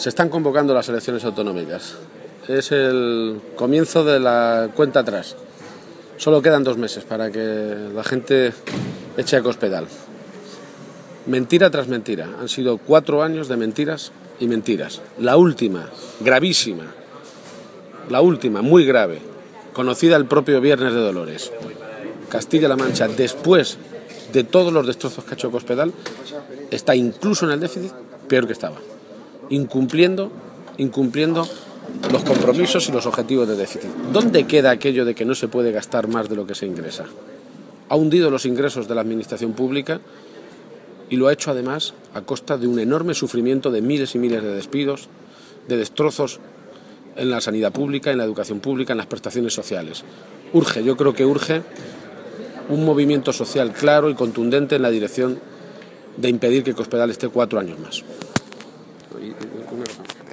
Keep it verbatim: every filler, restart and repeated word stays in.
Se están convocando las elecciones autonómicas. Es el comienzo de la cuenta atrás. Solo quedan dos meses para que la gente eche a Cospedal. Mentira tras mentira. Han sido cuatro años de mentiras y mentiras. La última, gravísima, la última, muy grave, conocida el propio Viernes de Dolores. Castilla-La Mancha, después de todos los destrozos que ha hecho Cospedal, está incluso en el déficit peor que estaba. Incumpliendo, incumpliendo los compromisos y los objetivos de déficit. ¿Dónde queda aquello de que no se puede gastar más de lo que se ingresa? Ha hundido los ingresos de la administración pública y lo ha hecho además a costa de un enorme sufrimiento de miles y miles de despidos, de destrozos en la sanidad pública, en la educación pública, en las prestaciones sociales. Urge, yo creo que urge un movimiento social claro y contundente en la dirección de impedir que Cospedal esté cuatro años más.